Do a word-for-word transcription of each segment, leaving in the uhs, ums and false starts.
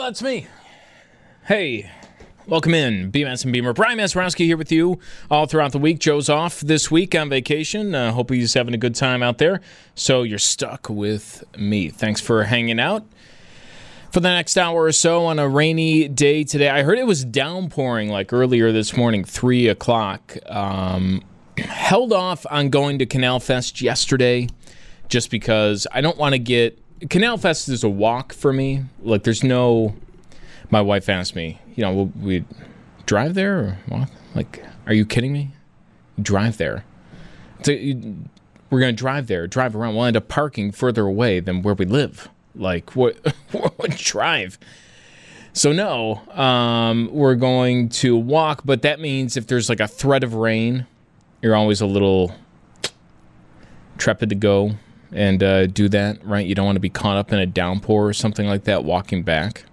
Oh, that's me. Hey, welcome in. B M S and Beamer. Brian Mazeroski here with you all throughout the week. Joe's off this week on vacation. Uh, hope he's having a good time out there. So you're stuck with me. Thanks for hanging out for the next hour or so on a rainy day today. I heard it was downpouring like earlier this morning, three o'clock. Um, held off on going to Canal Fest yesterday just because I don't want to get... Canal Fest is a walk for me. Like, there's no... My wife asked me, you know, will we drive there or walk? Like, are you kidding me? Drive there. So you, we're going to drive there, drive around. We'll end up parking further away than where we live. Like, what, what drive? So, no, um, we're going to walk, but that means if there's like a threat of rain, you're always a little trepid to go and uh, do that, right? You don't want to be caught up in a downpour or something like that walking back.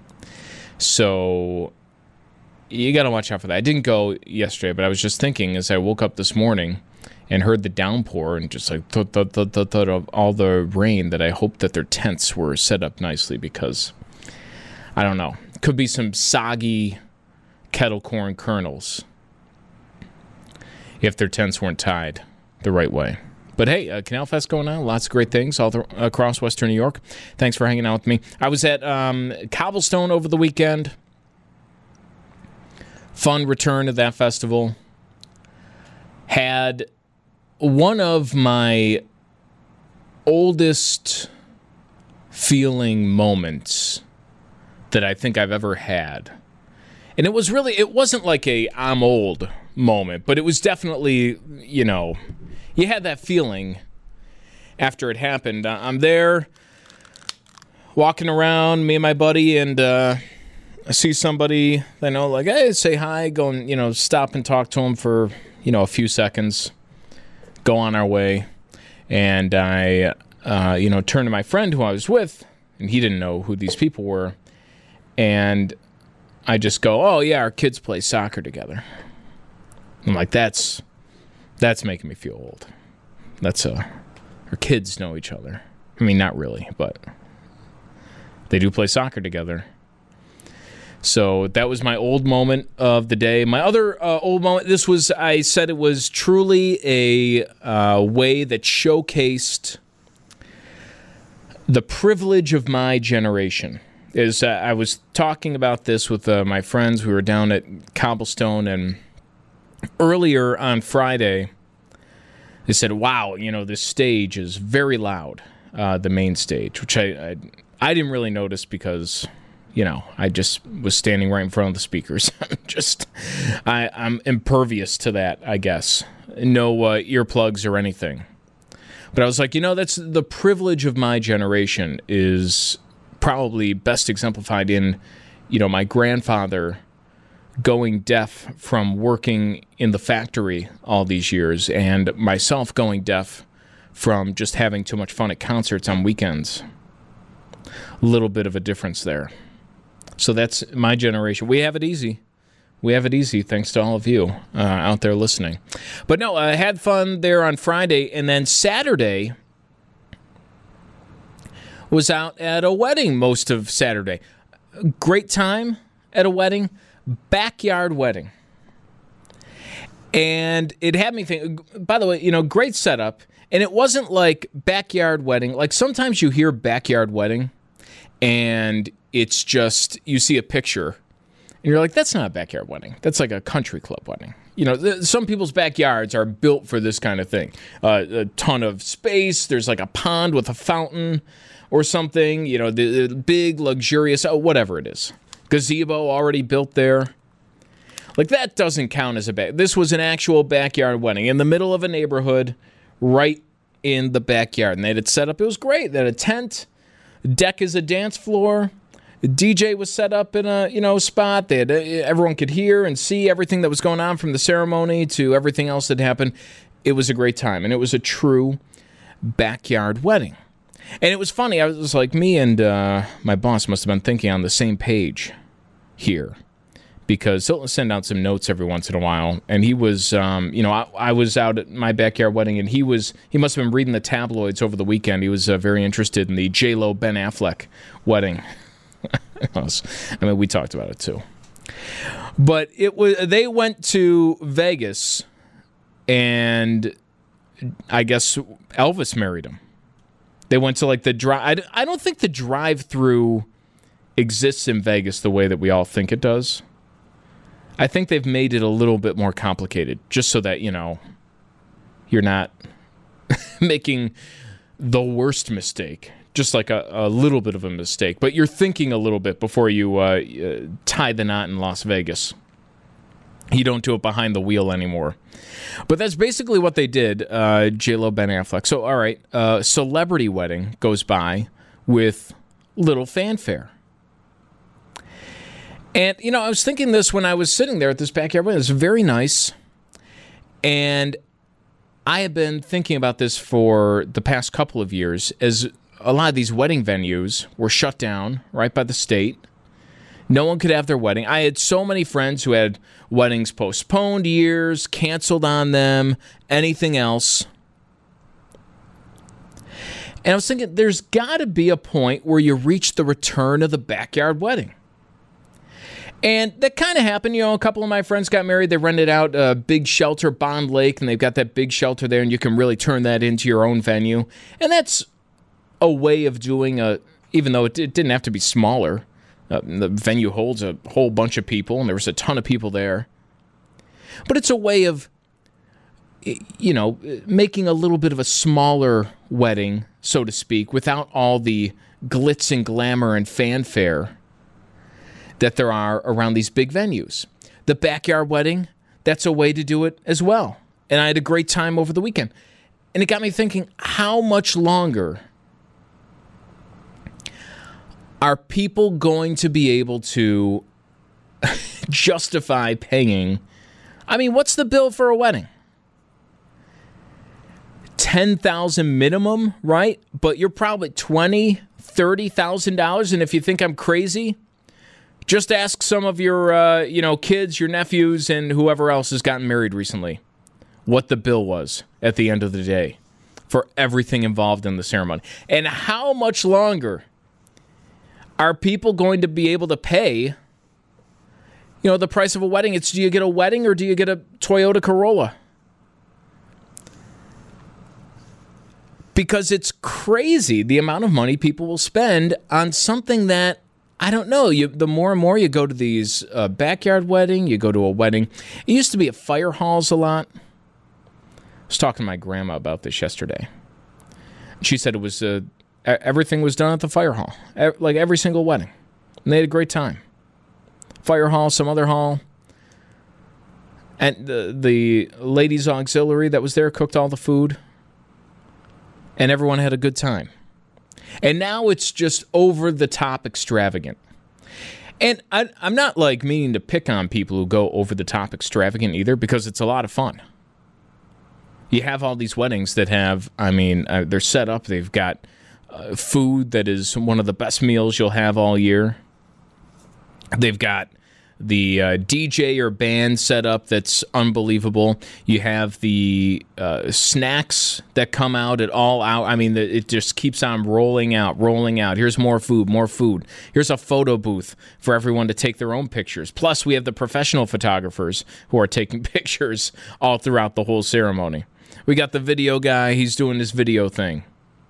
So you got to watch out for that. I didn't go yesterday, but I was just thinking as I woke up this morning and heard the downpour and just like th- th- th- th- th- of all the rain that I hoped that their tents were set up nicely because, I don't know, could be some soggy kettle corn kernels if their tents weren't tied the right way. But hey, uh, Canal Fest going on. Lots of great things all th- across Western New York. Thanks for hanging out with me. I was at um, Cobblestone over the weekend. Fun return to that festival. Had one of my oldest feeling moments that I think I've ever had. And it was really, it wasn't like a I'm old moment, but it was definitely, you know... You had that feeling after it happened. I'm there walking around, me and my buddy, and uh, I see somebody I know, like, hey, say hi, go and, you know, stop and talk to him for, you know, a few seconds, go on our way. And I, uh, you know, turn to my friend who I was with, and he didn't know who these people were. And I just go, oh, yeah, our kids play soccer together. I'm like, that's... That's making me feel old. That's uh, our kids know each other. I mean, not really, but they do play soccer together. So that was my old moment of the day. My other uh, old moment, this was, I said it was truly a uh, way that showcased the privilege of my generation. Is uh, I was talking about this with uh, my friends. We were down at Cobblestone, and earlier on Friday, they said, wow, you know, this stage is very loud, uh, the main stage, which I, I I didn't really notice because, you know, I just was standing right in front of the speakers. I'm just, I, I'm impervious to that, I guess. No uh, earplugs or anything. But I was like, you know, that's the privilege of my generation is probably best exemplified in, you know, my grandfather going deaf from working in the factory all these years, and myself going deaf from just having too much fun at concerts on weekends. A little bit of a difference there. So that's my generation. We have it easy. We have it easy thanks to all of you uh, out there listening. But no, I had fun there on Friday, and then Saturday was out at a wedding most of Saturday. Great time at a wedding. Backyard wedding. And it had me think, by the way, you know, great setup. And it wasn't like backyard wedding. Like sometimes you hear backyard wedding and it's just, you see a picture and you're like, that's not a backyard wedding. That's like a country club wedding. You know, th- some people's backyards are built for this kind of thing. Uh, a ton of space. There's like a pond with a fountain or something, you know, the, the big, luxurious, oh, whatever it is. Gazebo already built there. Like, that doesn't count as a back. This was an actual backyard wedding in the middle of a neighborhood, right in the backyard. And they had it set up. It was great. They had a tent, deck as a dance floor. The D J was set up in a, you know, spot. They had, everyone could hear and see everything that was going on from the ceremony to everything else that happened. It was a great time. And it was a true backyard wedding. And it was funny. I was like, me and uh, my boss must have been thinking on the same page here, because he'll send out some notes every once in a while. And he was, um, you know, I, I was out at my backyard wedding, and he was, he must have been reading the tabloids over the weekend. He was uh, very interested in the J-Lo Ben Affleck wedding. I mean, we talked about it too. But it was they went to Vegas, and I guess Elvis married him. They went to like the drive. I don't think the drive-through exists in Vegas the way that we all think it does. I think they've made it a little bit more complicated, just so that, you know, you're not making the worst mistake, just like a, a little bit of a mistake. But you're thinking a little bit before you uh, uh, tie the knot in Las Vegas. You don't do it behind the wheel anymore. But that's basically what they did, uh, J-Lo, Ben Affleck. So, all right, uh, celebrity wedding goes by with little fanfare. And, you know, I was thinking this when I was sitting there at this backyard wedding. It was very nice. And I have been thinking about this for the past couple of years, as a lot of these wedding venues were shut down, right, by the state. No one could have their wedding. I had so many friends who had weddings postponed years, canceled on them, anything else. And I was thinking, there's got to be a point where you reach the return of the backyard wedding. And that kind of happened. You know, a couple of my friends got married. They rented out a big shelter, Bond Lake, and they've got that big shelter there, and you can really turn that into your own venue. And that's a way of doing a, even though it, it didn't have to be smaller. Uh, the venue holds a whole bunch of people, and there was a ton of people there. But it's a way of, you know, making a little bit of a smaller wedding, so to speak, without all the glitz and glamour and fanfare that there are around these big venues. The backyard wedding, that's a way to do it as well. And I had a great time over the weekend. And it got me thinking, how much longer are people going to be able to justify paying? I mean, what's the bill for a wedding? ten thousand dollars minimum, right? But you're probably twenty thousand dollars, thirty thousand dollars. And if you think I'm crazy, just ask some of your, uh, you know, kids, your nephews, and whoever else has gotten married recently what the bill was at the end of the day for everything involved in the ceremony. And how much longer are people going to be able to pay, you know, the price of a wedding? It's, do you get a wedding or do you get a Toyota Corolla? Because it's crazy the amount of money people will spend on something that, I don't know, you, the more and more you go to these uh, backyard wedding, you go to a wedding. It used to be at fire halls a lot. I was talking to my grandma about this yesterday. She said it was, uh, everything was done at the fire hall, like every single wedding. And they had a great time. Fire hall, some other hall. And the, the ladies' auxiliary that was there cooked all the food. And everyone had a good time. And now it's just over-the-top extravagant. And I, I'm not, like, meaning to pick on people who go over-the-top extravagant either, because it's a lot of fun. You have all these weddings that have, I mean, uh, they're set up. They've got uh, food that is one of the best meals you'll have all year. They've got the uh, D J or band setup that's unbelievable. You have the uh, snacks that come out at all out. I mean, the, it just keeps on rolling out, rolling out. Here's more food, more food. Here's a photo booth for everyone to take their own pictures. Plus, we have the professional photographers who are taking pictures all throughout the whole ceremony. We got the video guy. He's doing his video thing.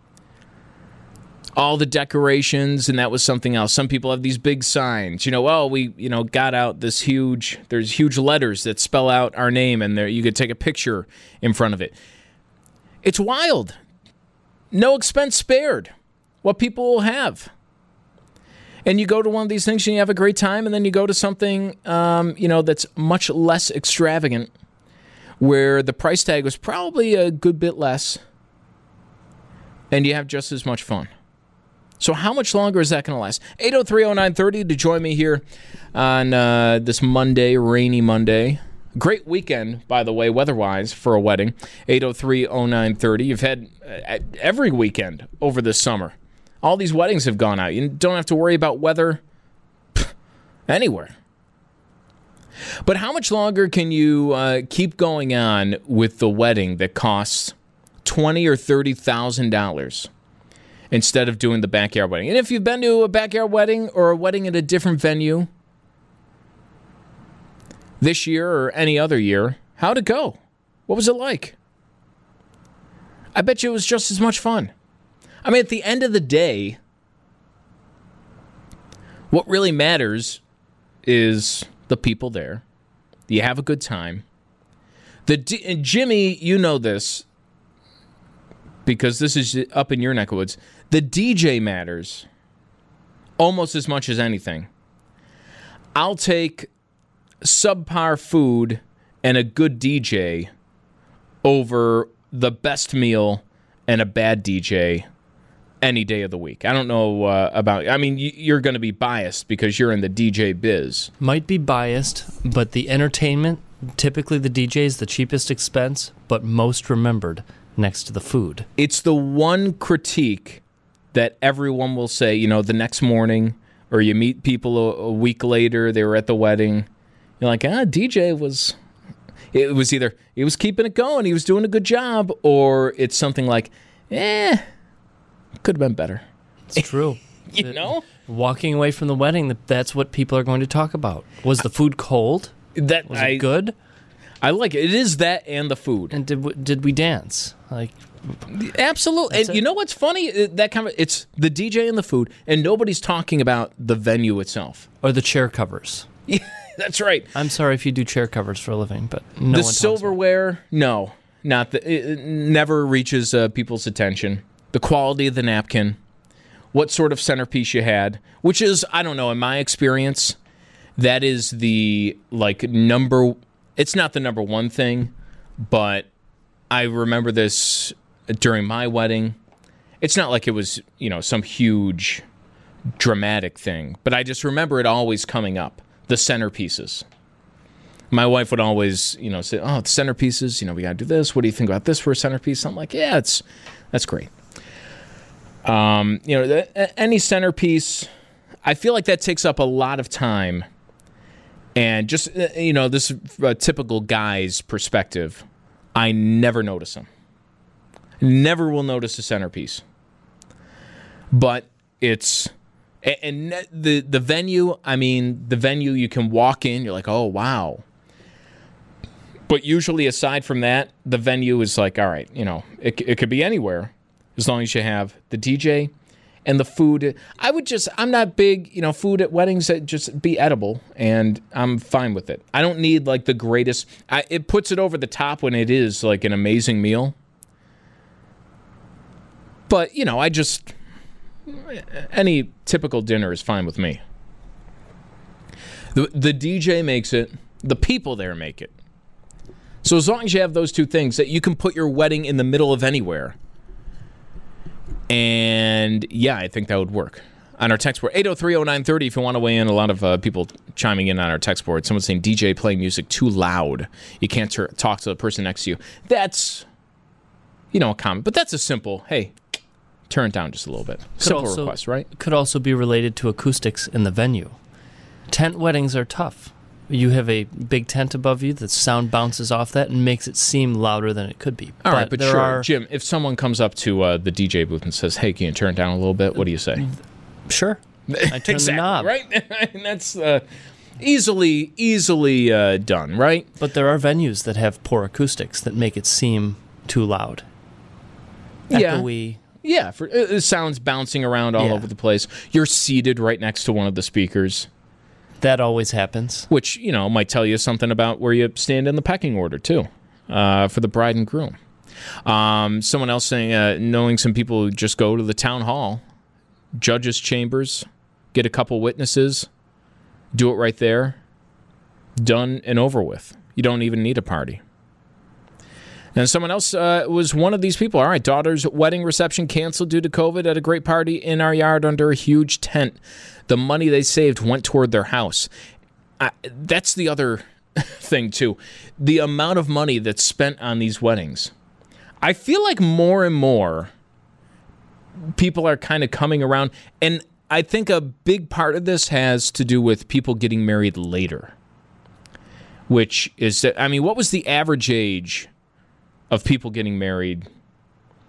All the decorations, and that was something else. Some people have these big signs. You know, oh, we, you know, got out this huge, there's huge letters that spell out our name, and there you could take a picture in front of it. It's wild. No expense spared. What people will have. And you go to one of these things and you have a great time, and then you go to something, um, you know, that's much less extravagant, where the price tag was probably a good bit less, and you have just as much fun. So how much longer is that going to last? eight oh three oh nine thirty to join me here on uh, this Monday, rainy Monday. Great weekend, by the way, weather-wise, for a wedding. eight oh three oh nine thirty. You've had uh, every weekend over this summer. All these weddings have gone out. You don't have to worry about weather anywhere. But how much longer can you uh, keep going on with the wedding that costs twenty thousand dollars or thirty thousand dollars? instead of doing the backyard wedding. And if you've been to a backyard wedding or a wedding at a different venue this year or any other year, how'd it go? What was it like? I bet you it was just as much fun. I mean, at the end of the day, what really matters is the people there. You have a good time. The D- and Jimmy, you know this because this is up in your neck of the woods. The D J matters almost as much as anything. I'll take subpar food and a good D J over the best meal and a bad D J any day of the week. I don't know uh, about... I mean, you're going to be biased because you're in the D J biz. Might be biased, but the entertainment, typically the D J is the cheapest expense, but most remembered next to the food. It's the one critique that everyone will say, you know, the next morning, or you meet people a, a week later, they were at the wedding. You're like, ah, D J was... It was either he was keeping it going, he was doing a good job, or it's something like, eh, could have been better. It's true. you the, know? Walking away from the wedding, that's what people are going to talk about. Was the food cold? That Was I, it good? I like it. It is that and the food. And did we, did we dance? Like, absolutely. And it. you know what's funny? That kind of it's the D J and the food, and nobody's talking about the venue itself or the chair covers. Yeah, that's right. I'm sorry if you do chair covers for a living, but no the one talks silverware, no, not the. It never reaches uh, people's attention. The quality of the napkin, what sort of centerpiece you had, which is, I don't know, in my experience, that is the like number. It's not the number one thing, but I remember this during my wedding. It's not like it was, you know, some huge dramatic thing, but I just remember it always coming up. The centerpieces. My wife would always, you know, say, "Oh, the centerpieces. You know, we got to do this. What do you think about this for a centerpiece?" I'm like, "Yeah, it's that's great." Um, you know, the, any centerpiece, I feel like that takes up a lot of time, and just you know, this uh, typical guy's perspective, I never notice them. Never will notice a centerpiece, but it's. And the the venue, I mean, the venue, you can walk in, you're like, oh, wow. But usually, aside from that, the venue is like, all right, you know, it, it could be anywhere as long as you have the D J and the food. I would just, I'm not big, you know, food at weddings that just be edible, and I'm fine with it. I don't need, like, the greatest. I, it puts it over the top when it is, like, an amazing meal. But, you know, I just... Any typical dinner is fine with me. The the D J makes it. The people there make it. So as long as you have those two things, that you can put your wedding in the middle of anywhere. And yeah, I think that would work. On our text board, eight oh three oh nine thirty, if you want to weigh in. A lot of uh, people chiming in on our text board. Someone's saying D J playing music too loud. You can't ter- talk to the person next to you. That's, you know, a comment. But that's a simple, hey, turn it down just a little bit. Could Simple also, request, right? Could also be related to acoustics in the venue. Tent weddings are tough. You have a big tent above you, the sound bounces off that and makes it seem louder than it could be. All right, but there sure, are, Jim, if someone comes up to uh, the D J booth and says, hey, can you turn it down a little bit? What do you say? Sure. I turn exactly, the knob. Right? And that's uh, easily, easily uh, done, right? But there are venues that have poor acoustics that make it seem too loud. Yeah. Echoey. Yeah, for uh, sounds bouncing around all Yeah. over the place. You're seated right next to one of the speakers, That always happens. which, you know, might tell you something about where you stand in the pecking order, too, uh, for the bride and groom. Um, someone else saying, uh, knowing some people who just go to the town hall, judges' chambers, get a couple witnesses, do it right there, done and over with. You don't even need a party. And someone else uh, was one of these people. All right, daughter's wedding reception canceled due to COVID at a great party in our yard under a huge tent. The money they saved went toward their house. I, that's the other thing, too. The amount of money that's spent on these weddings. I feel like more and more people are kind of coming around. And I think a big part of this has to do with people getting married later. Which is, I mean, what was the average age of people getting married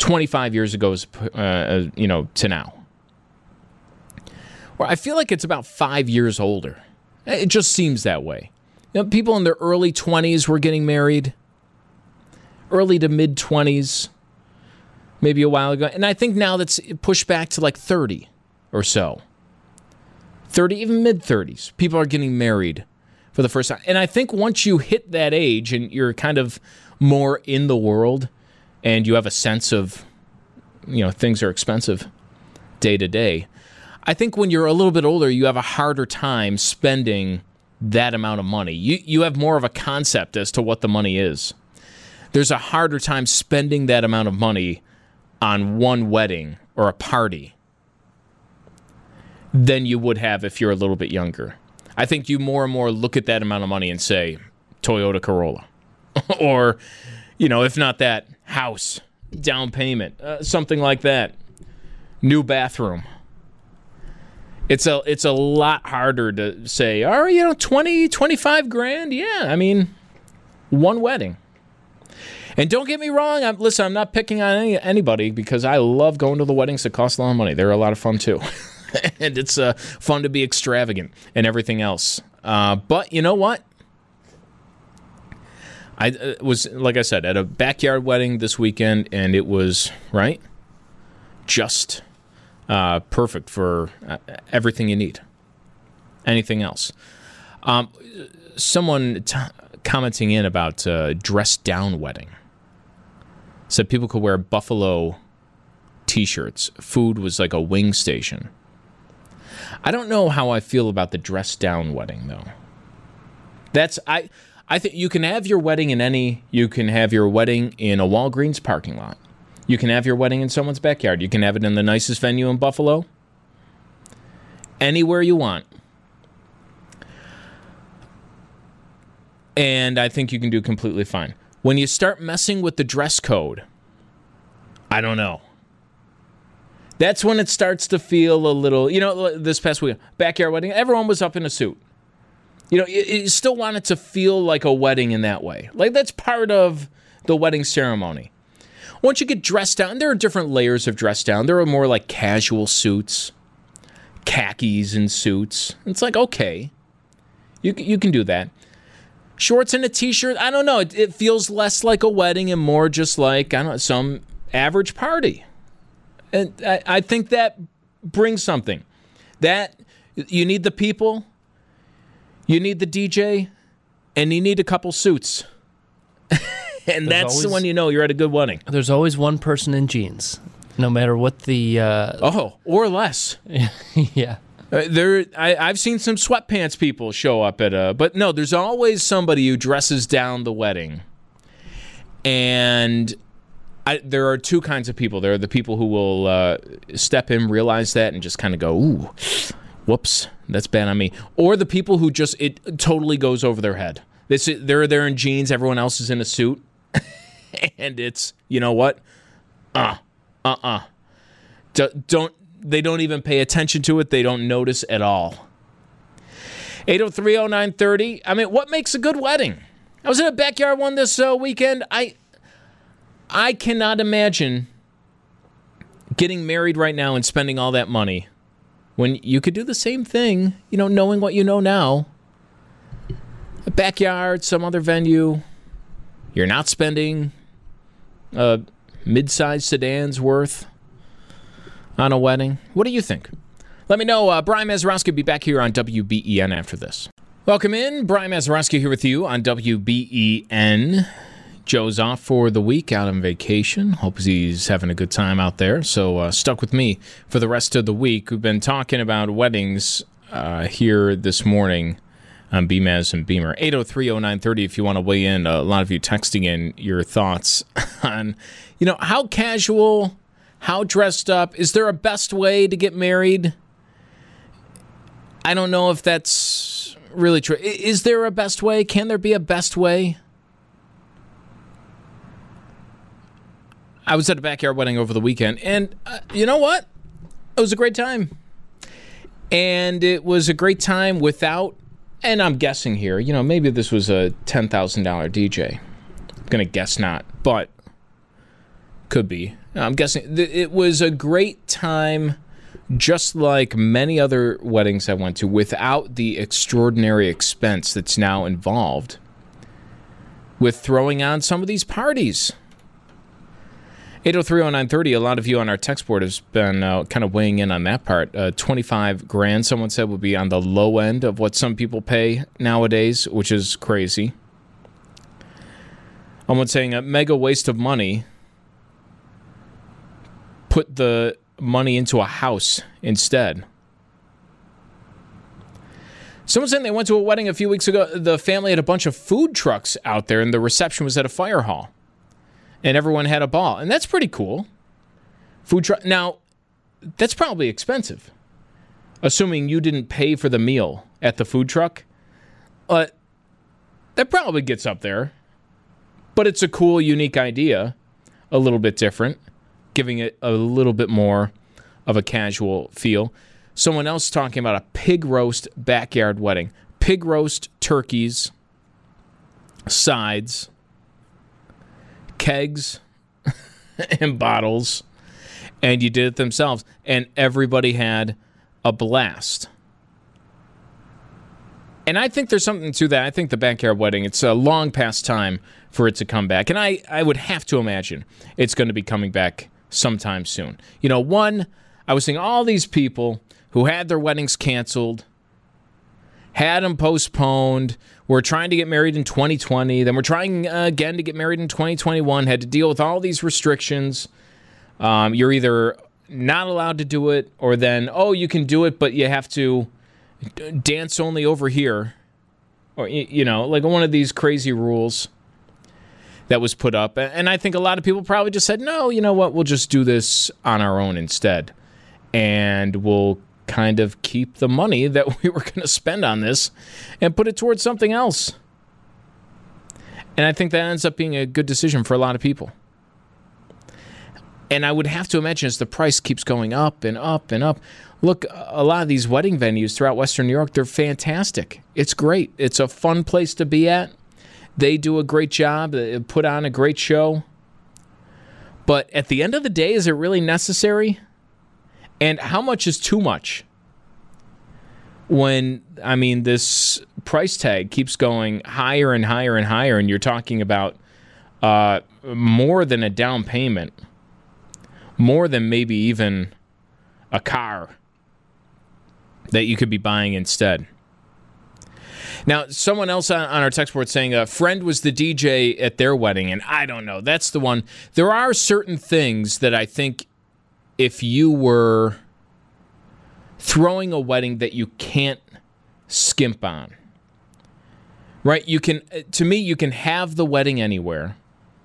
twenty-five years ago, uh, you know, to now. Well, I feel like it's about five years older. It just seems that way. You know, people in their early twenties were getting married, early to mid-twenties, maybe a while ago. And I think now that's pushed back to like thirty or so. thirty, even mid-thirties. People are getting married for the first time. And I think once you hit that age and you're kind of more in the world and you have a sense of, you know, things are expensive day to day, I think when you're a little bit older, you have a harder time spending that amount of money. You you have more of a concept as to what the money is. There's a harder time spending that amount of money on one wedding or a party than you would have if you're a little bit younger. I think you more and more look at that amount of money and say, Toyota Corolla. Or, you know, if not that, house, down payment, uh, something like that. New bathroom. It's a it's a lot harder to say, all right, you know, twenty, twenty-five grand. Yeah, I mean, one wedding. And don't get me wrong. I'm, listen, I'm not picking on any, anybody because I love going to the weddings that cost a lot of money. They're a lot of fun, too. And it's uh, fun to be extravagant and everything else. Uh, but you know what? I uh, was, like I said, at a backyard wedding this weekend, and it was, right, just uh, perfect for uh, everything you need. Anything else? Um, someone t- commenting in about uh, dress-down wedding. Said people could wear buffalo T-shirts. Food was like a wing station. I don't know how I feel about the dress-down wedding, though. That's I. I think you can have your wedding in any. You can have your wedding in a Walgreens parking lot. You can have your wedding in someone's backyard. You can have it in the nicest venue in Buffalo. Anywhere you want. And I think you can do completely fine. When you start messing with the dress code, I don't know. That's when it starts to feel a little, you know, this past week, backyard wedding, everyone was up in a suit. You know, you, you still want it to feel like a wedding in that way. Like, that's part of the wedding ceremony. Once you get dressed down, there are different layers of dress down. There are more like casual suits, khakis and suits. It's like, okay, you, you can do that. Shorts and a T-shirt, I don't know. It, it feels less like a wedding and more just like, I don't know, some average party. And I, I think that brings something. That, you need the people, you need the D J, and you need a couple suits. And there's that's always, when you know you're at a good wedding. There's always one person in jeans, no matter what the... Uh... Oh, or less. Yeah. Uh, there, I, I've seen some sweatpants people show up at a, but no, there's always somebody who dresses down the wedding. And I, there are two kinds of people. There are the people who will uh, step in, realize that, and just kind of go, ooh, whoops, that's bad on me. Or the people who just, it totally goes over their head. They sit, they're there in jeans, everyone else is in a suit. And it's, you know what? Uh, uh-uh. D- don't, They don't even pay attention to it. They don't notice at all. eight oh three oh nine thirty. I mean, what makes a good wedding? I was in a backyard one this uh, weekend. I I cannot imagine getting married right now and spending all that money when you could do the same thing, you know, knowing what you know now. A backyard, some other venue. You're not spending a mid-sized sedan's worth on a wedding. What do you think? Let me know. Uh, Brian Mazurowski will be back here on W B E N after this. Welcome in. Brian Mazurowski here with you on W B E N. Joe's off for the week, out on vacation. Hope he's having a good time out there. So uh, stuck with me for the rest of the week. We've been talking about weddings uh, here this morning on B M A S and Beamer. eight oh three oh nine thirty if you want to weigh in. Uh, a lot of you texting in your thoughts on, you know, how casual... How dressed up? Is there a best way to get married? I don't know if that's really true. Is there a best way? Can there be a best way? I was at a backyard wedding over the weekend, and uh, you know what? It was a great time. And it was a great time without, and I'm guessing here, you know, maybe this was a ten thousand dollars D J. I'm going to guess not, but could be. I'm guessing th- it was a great time, just like many other weddings I went to, without the extraordinary expense that's now involved with throwing on some of these parties. eight oh three oh nine thirty, a lot of you on our text board has been uh, kind of weighing in on that part. Uh, twenty-five grand, someone said, would be on the low end of what some people pay nowadays, which is crazy. Someone saying a mega waste of money. Put the money into a house instead. Someone saying they went to a wedding a few weeks ago. The family had a bunch of food trucks out there, and the reception was at a fire hall. And everyone had a ball. And that's pretty cool. Food truck. Now, that's probably expensive. Assuming you didn't pay for the meal at the food truck. Uh, that probably gets up there. But it's a cool, unique idea. A little bit different. Giving it a little bit more of a casual feel. Someone else talking about a pig roast backyard wedding. Pig roast turkeys. Sides. Kegs and bottles, and you did it themselves, and everybody had a blast. And I think there's something to that. I think the backyard wedding, it's a long past time for it to come back, and I, I would have to imagine it's going to be coming back sometime soon. You know, one, I was seeing all these people who had their weddings canceled, had them postponed, were trying to get married in twenty twenty, then we're trying uh, again to get married in twenty twenty-one, had to deal with all these restrictions. Um, you're either not allowed to do it, or then, oh, you can do it, but you have to dance only over here. Or, you know, like one of these crazy rules that was put up. And I think a lot of people probably just said, no, you know what, we'll just do this on our own instead. And we'll kind of keep the money that we were going to spend on this and put it towards something else. And I think that ends up being a good decision for a lot of people. And I would have to imagine as the price keeps going up and up and up. Look, a lot of these wedding venues throughout Western New York, they're fantastic. It's great. It's a fun place to be at. They do a great job. They put on a great show. But at the end of the day, is it really necessary? And how much is too much? When, I mean, this price tag keeps going higher and higher and higher, and you're talking about uh, more than a down payment, more than maybe even a car that you could be buying instead. Now, someone else on, on our text board saying a friend was the D J at their wedding, and I don't know. That's the one. There are certain things that I think if you were throwing a wedding that you can't skimp on, right? You can, to me, you can have the wedding anywhere.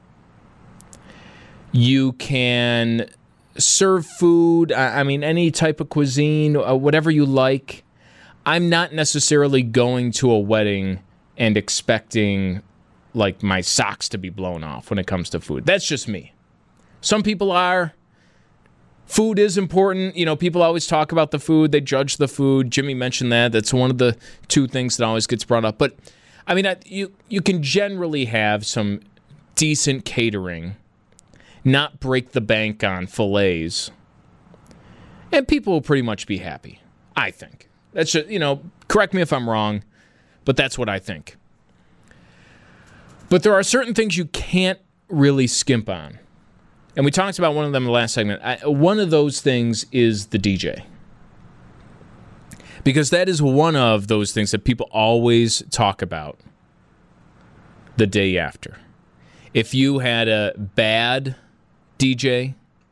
You can serve food. I mean, any type of cuisine, whatever you like. I'm not necessarily going to a wedding and expecting like my socks to be blown off when it comes to food. That's just me. Some people are. Food is important. You know, people always talk about the food. They judge the food. Jimmy mentioned that. That's one of the two things that always gets brought up. But, I mean, you, you can generally have some decent catering, not break the bank on fillets, and people will pretty much be happy, I think. That's just, you know, correct me if I'm wrong, but that's what I think. But there are certain things you can't really skimp on. And we talked about one of them in the last segment. I, one of those things is the D J. Because that is one of those things that people always talk about the day after. If you had a bad D J,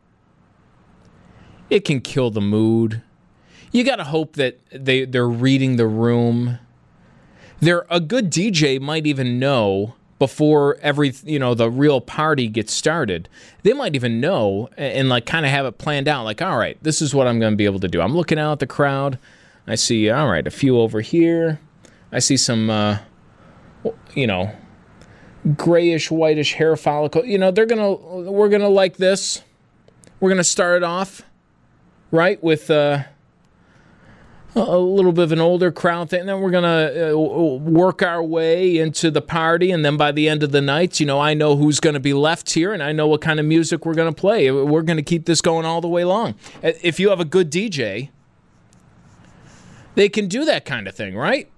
it can kill the mood. You got to hope that they, they're reading the room. They're, a good D J might even know before every, you know, the real party gets started. They might even know and, and like kind of have it planned out. Like, all right, this is what I'm going to be able to do. I'm looking out at the crowd. I see, all right, a few over here. I see some, uh, you know, grayish, whitish hair follicle. You know, they're going to, we're going to like this. We're going to start it off, right, with, uh, a little bit of an older crowd thing. And then we're going to uh, work our way into the party. And then by the end of the night, you know, I know who's going to be left here and I know what kind of music we're going to play. We're going to keep this going all the way long. If you have a good D J, they can do that kind of thing, right?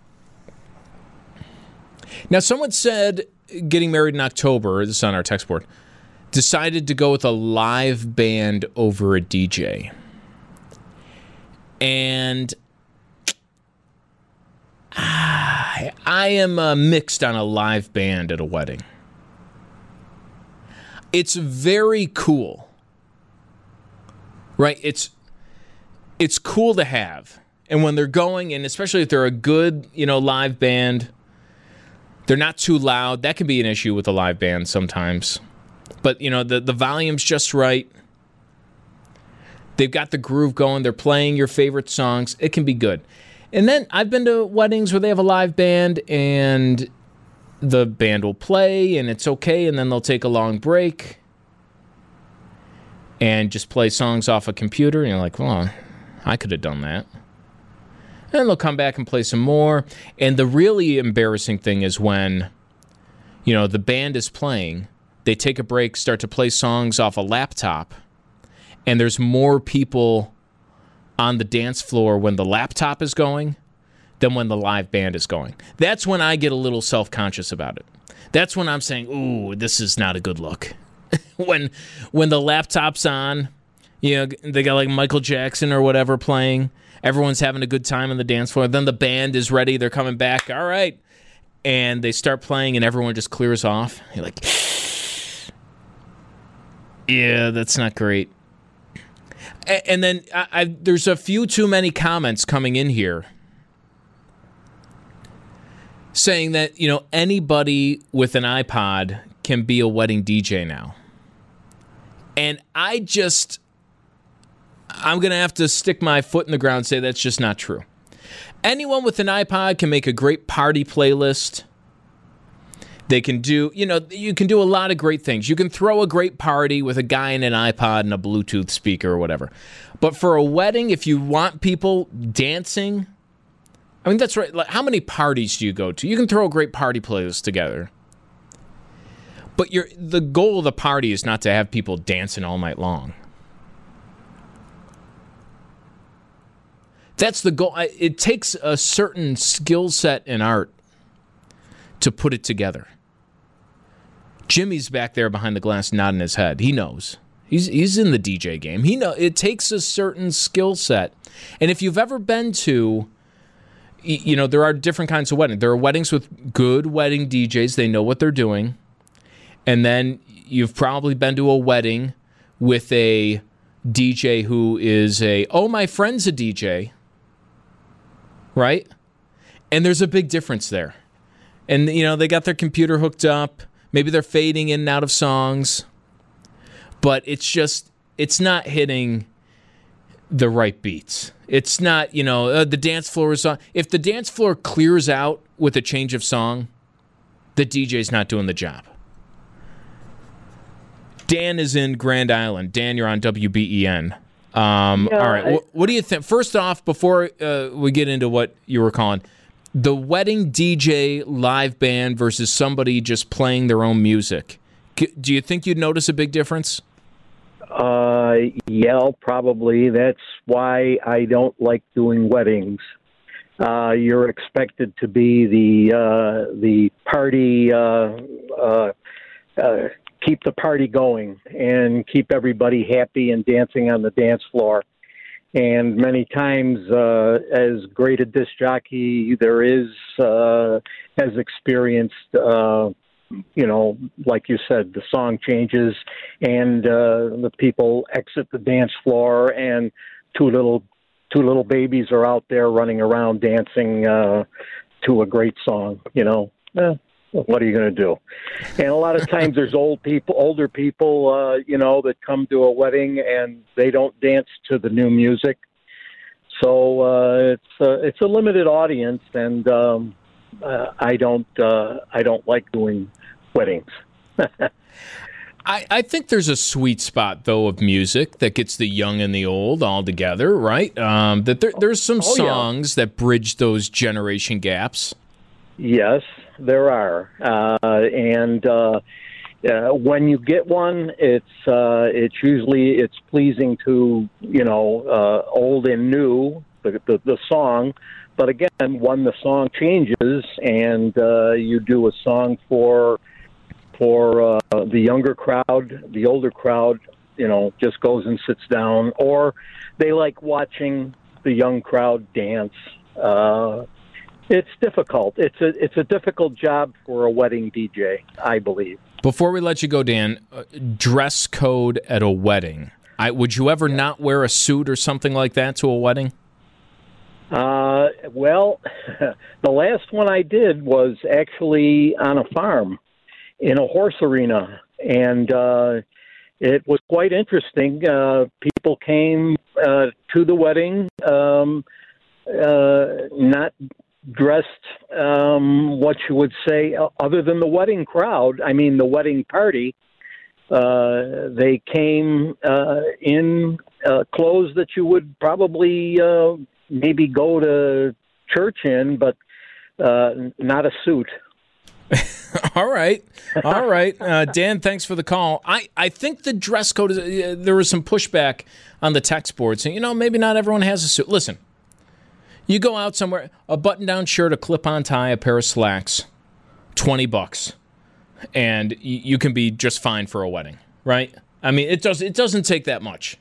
Now, someone said getting married in October, this is on our text board, decided to go with a live band over a D J. And I, I am uh, mixed on a live band at a wedding. It's very cool, right? It's it's cool to have. And when they're going, and especially if they're a good, you know, live band, they're not too loud. That can be an issue with a live band sometimes. But, you know, the, the volume's just right. They've got the groove going. They're playing your favorite songs. It can be good. And then I've been to weddings where they have a live band and the band will play and it's okay. And then they'll take a long break and just play songs off a computer. And you're like, well, I could have done that. And they'll come back and play some more. And the really embarrassing thing is when, you know, the band is playing, they take a break, start to play songs off a laptop, and there's more people on the dance floor when the laptop is going than when the live band is going. That's when I get a little self-conscious about it. That's when I'm saying, ooh, this is not a good look. when when the laptop's on, you know, they got like Michael Jackson or whatever playing, everyone's having a good time on the dance floor, then the band is ready, they're coming back, all right, and they start playing and everyone just clears off. You're like, yeah, that's not great. And then I, I, there's a few too many comments coming in here saying that, you know, anybody with an iPod can be a wedding D J now. And I just, I'm going to have to stick my foot in the ground and say that's just not true. Anyone with an iPod can make a great party playlist. They can do, you know, you can do a lot of great things. You can throw a great party with a guy in an iPod and a Bluetooth speaker or whatever. But for a wedding, if you want people dancing, I mean, that's right. Like, how many parties do you go to? You can throw a great party playlist together. But you're, the goal of the party is not to have people dancing all night long. That's the goal. It takes a certain skill set and art to put it together. Jimmy's back there behind the glass nodding his head. He knows. He's he's in the D J game. He know it takes a certain skill set. And if you've ever been to, you know, there are different kinds of weddings. There are weddings with good wedding D Js. They know what they're doing. And then you've probably been to a wedding with a D J who is a, oh, my friend's a D J. Right? And there's a big difference there. And, you know, they got their computer hooked up. Maybe they're fading in and out of songs. But it's just, it's not hitting the right beats. It's not, you know, uh, the dance floor is on. If the dance floor clears out with a change of song, the D J's not doing the job. Dan is in Grand Island. Dan, you're on W B E N. Um, yeah, all right. I, what, what do you think? First off, before uh, we get into what you were calling, the wedding D J live band versus somebody just playing their own music. Do you think you'd notice a big difference? Uh, yeah, probably. That's why I don't like doing weddings. Uh, you're expected to be the uh, the party, uh, uh, uh, keep the party going and keep everybody happy and dancing on the dance floor. And many times, uh, as great a disc jockey there is, uh, has experienced, uh, you know, like you said, the song changes and uh, the people exit the dance floor, and two little two little babies are out there running around dancing uh, to a great song. You know, eh, what are you going to do? And a lot of times, there's old people, older people, uh, you know, that come to a wedding and they don't dance to the new music. So uh, it's uh, it's a limited audience, and um, uh, I don't uh, I don't like doing weddings. I, I think there's a sweet spot, though, of music that gets the young and the old all together, right? Um, that there, there's some oh, songs yeah. that bridge those generation gaps. Yes, there are. Uh, and uh, uh, when you get one, it's uh, it's usually it's pleasing to, you know, uh, old and new, the, the, the song. But again, when the song changes and uh, you do a song for for uh, the younger crowd, the older crowd, you know, just goes and sits down, or they like watching the young crowd dance. Uh, it's difficult. It's a it's a difficult job for a wedding D J, I believe. Before we let you go, Dan, uh, dress code at a wedding. I, would you ever not wear a suit or something like that to a wedding? Uh, well, the last one I did was actually on a farm in a horse arena, and uh, it was quite interesting. Uh, people came uh, to the wedding um, uh, not dressed um, what you would say uh, other than the wedding crowd. I mean, the wedding party. Uh, they came uh, in uh, clothes that you would probably uh, maybe go to church in, but uh, not a suit. All right. All right. Uh, Dan, thanks for the call. I, I think the dress code, is, uh, there was some pushback on the text board saying, you know, maybe not everyone has a suit. Listen, you go out somewhere, a button-down shirt, a clip-on tie, a pair of slacks, twenty bucks, and y- you can be just fine for a wedding, right? I mean, it, does, it doesn't take that much.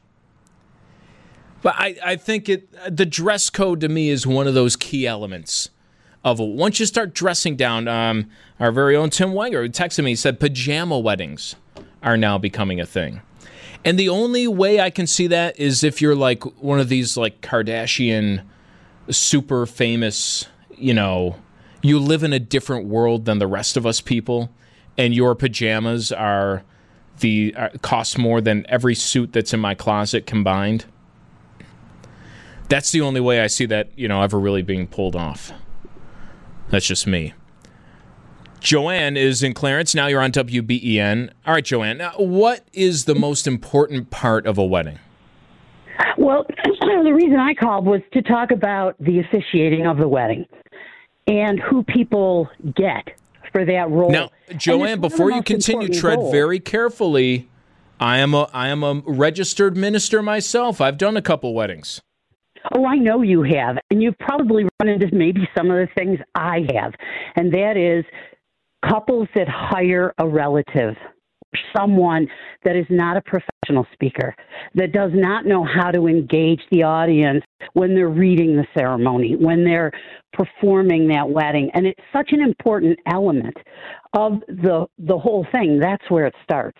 But I, I think it the dress code to me is one of those key elements of a, once you start dressing down. Um, our very own Tim Wenger texted me, he said pajama weddings are now becoming a thing. And the only way I can see that is if you're like one of these like Kardashian super famous, you know, you live in a different world than the rest of us people, and your pajamas are the are, cost more than every suit that's in my closet combined. That's the only way I see that, you know, ever really being pulled off. That's just me. Joanne is in Clarence. Now you're on W B E N. All right, Joanne. Now, what is the most important part of a wedding? Well, the reason I called was to talk about the officiating of the wedding and who people get for that role. Now, Joanne, before you continue, tread roles. very carefully. I am a I am a registered minister myself. I've done a couple weddings. Oh, I know you have. And you've probably run into maybe some of the things I have. And that is couples that hire a relative, someone that is not a professional speaker, that does not know how to engage the audience when they're reading the ceremony, when they're performing that wedding. And it's such an important element of the the whole thing. That's where it starts.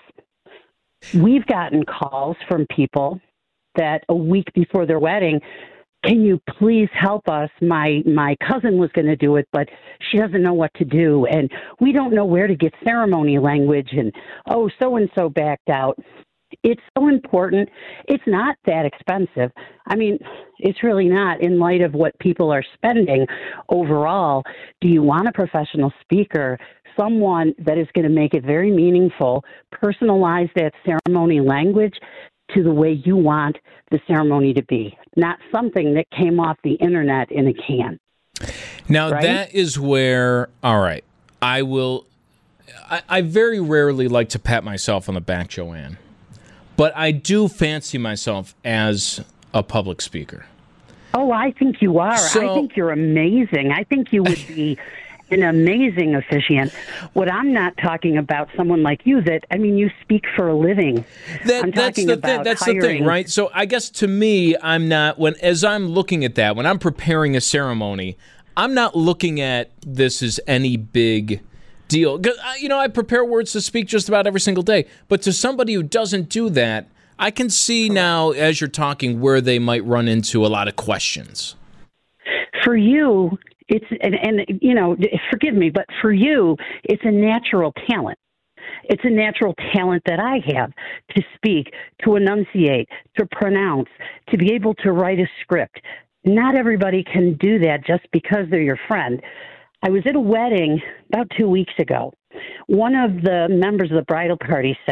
We've gotten calls from people that a week before their wedding, can you please help us? My my cousin was going to do it, but she doesn't know what to do, and we don't know where to get ceremony language, and, oh, so-and-so backed out. It's so important. It's not that expensive. I mean, it's really not in light of what people are spending overall. Do you want a professional speaker, someone that is going to make it very meaningful, personalize that ceremony language to the way you want the ceremony to be, not something that came off the internet in a can. Now, right? That is where, all right, I will, I, I very rarely like to pat myself on the back, Joanne, but I do fancy myself as a public speaker. Oh, I think you are. So, I think you're amazing. I think you would be an amazing officiant. What I'm not talking about, someone like you that, I mean, you speak for a living. That, I'm that's talking the about thing. That's hiring. the thing, right? So I guess to me, I'm not, when as I'm looking at that, when I'm preparing a ceremony, I'm not looking at this as any big deal. 'Cause, you know, I prepare words to speak just about every single day. But to somebody who doesn't do that, I can see now as you're talking where they might run into a lot of questions. For you, it's, and, and, you know, forgive me, but for you, it's a natural talent. It's a natural talent that I have to speak, to enunciate, to pronounce, to be able to write a script. Not everybody can do that just because they're your friend. I was at a wedding about two weeks ago. One of the members of the bridal party said,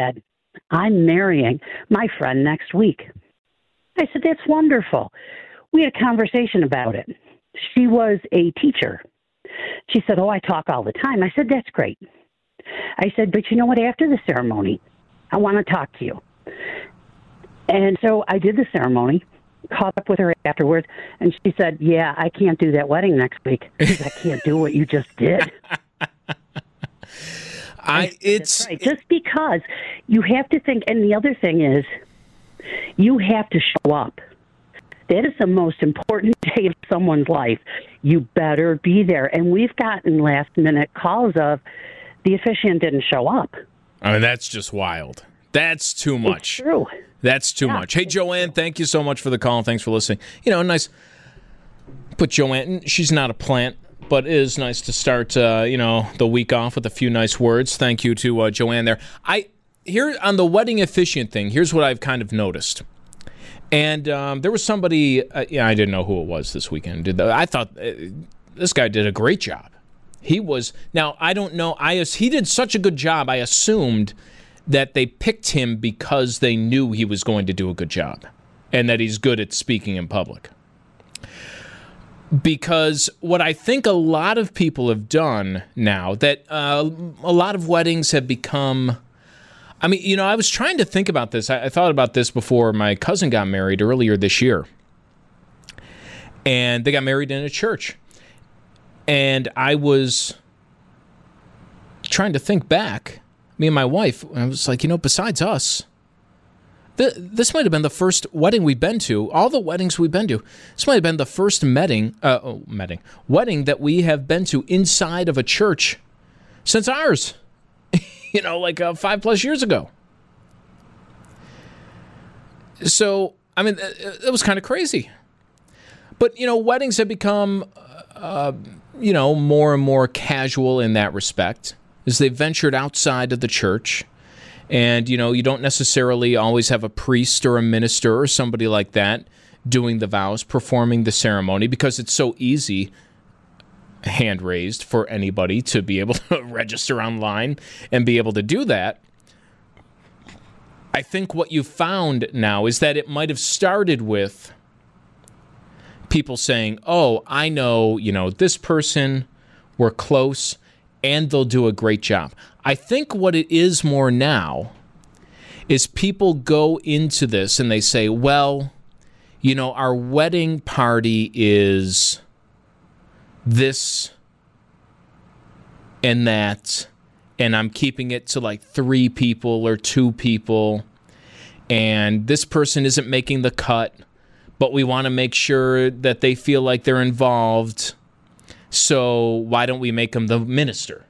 I'm marrying my friend next week. I said, that's wonderful. We had a conversation about it. She was a teacher. She said, oh, I talk all the time. I said, that's great. I said, but you know what? After the ceremony, I want to talk to you. And so I did the ceremony, caught up with her afterwards, and she said, yeah, I can't do that wedding next week because I can't do what you just did. I, it's That's right. Just because you have to think, and the other thing is, you have to show up. That is the most important day of someone's life. You better be there. And we've gotten last-minute calls of the officiant didn't show up. I mean, that's just wild. That's too much. It's true. That's too Yeah, much. Hey, Joanne, thank you so much for the call, and thanks for listening. You know, nice. Put Joanne, she's not a plant, but it is nice to start, uh, you know, the week off with a few nice words. Thank you to uh, Joanne there. I here on the wedding officiant thing, here's what I've kind of noticed. And um, there was somebody, uh, yeah, I didn't know who it was this weekend. Did the, I thought uh, this guy did a great job. He was, now, I don't know, I he did such a good job, I assumed that they picked him because they knew he was going to do a good job and that he's good at speaking in public. Because what I think a lot of people have done now, that uh, a lot of weddings have become, I mean, you know, I was trying to think about this. I, I thought about this before my cousin got married earlier this year. And they got married in a church. And I was trying to think back, me and my wife, I was like, you know, besides us, th- this might have been the first wedding we've been to, all the weddings we've been to, this might have been the first meeting, uh, oh, meeting, wedding that we have been to inside of a church since ours, you know, like uh, five plus years ago. So, I mean, it, it was kind of crazy. But, you know, weddings have become, uh, you know, more and more casual in that respect as they ventured outside of the church. And, you know, you don't necessarily always have a priest or a minister or somebody like that doing the vows, performing the ceremony, because it's so easy, hand raised, for anybody to be able to register online and be able to do that. I think what you found now is that it might have started with people saying, oh, I know, you know, this person, we're close, and they'll do a great job. I think what it is more now is people go into this and they say, well, you know, our wedding party is this and that, and I'm keeping it to like three people or two people, and this person isn't making the cut, but we want to make sure that they feel like they're involved, so why don't we make them the minister?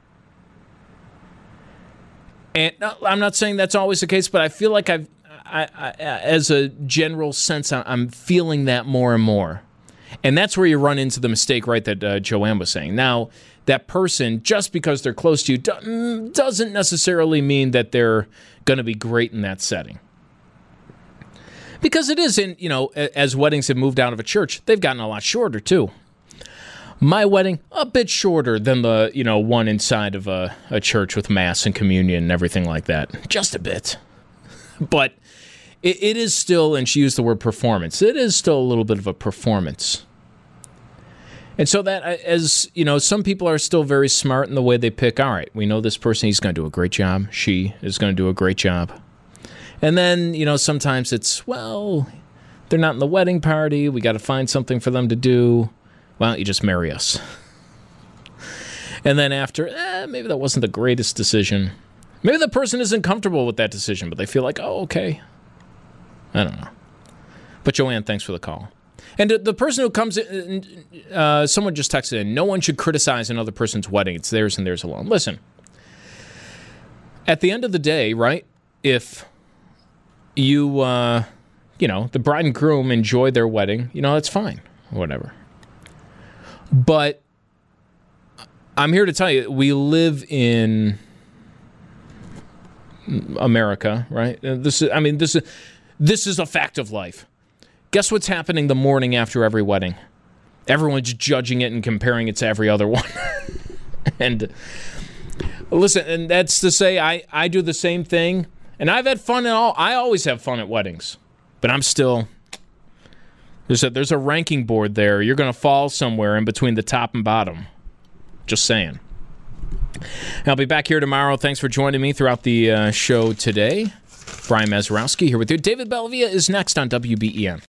And I'm not saying that's always the case, but I feel like I've, I, I, as a general sense, I'm feeling that more and more. And that's where you run into the mistake, right, that uh, Joanne was saying. Now, that person, just because they're close to you, do- doesn't necessarily mean that they're going to be great in that setting. Because it is, in, you know, as weddings have moved out of a church, they've gotten a lot shorter, too. My wedding, a bit shorter than the, you know, one inside of a, a church with mass and communion and everything like that. Just a bit. But it, it is still, and she used the word performance, it is still a little bit of a performance. And so that, as, you know, some people are still very smart in the way they pick, all right, we know this person, he's going to do a great job. She is going to do a great job. And then, you know, sometimes it's, well, they're not in the wedding party. We got to find something for them to do. Why don't you just marry us? And then after, eh, maybe that wasn't the greatest decision. Maybe the person isn't comfortable with that decision, but they feel like, oh, okay. I don't know. But Joanne, thanks for the call. And the person who comes in, uh, someone just texted in, no one should criticize another person's wedding. It's theirs and theirs alone. Listen, at the end of the day, right, if you, uh, you know, the bride and groom enjoy their wedding, you know, that's fine, whatever. But I'm here to tell you, we live in America, right? This is, I mean, this is, this is a fact of life. Guess what's happening the morning after every wedding? Everyone's judging it and comparing it to every other one. And listen, and that's to say I, I do the same thing, And I've had fun at all. I always have fun at weddings. But I'm still... There's a, there's a ranking board there. You're going to fall somewhere in between the top and bottom. Just saying. I'll be back here tomorrow. Thanks for joining me throughout the uh, show today. Brian Mazurowski here with you. David Bellavia is next on W B E N.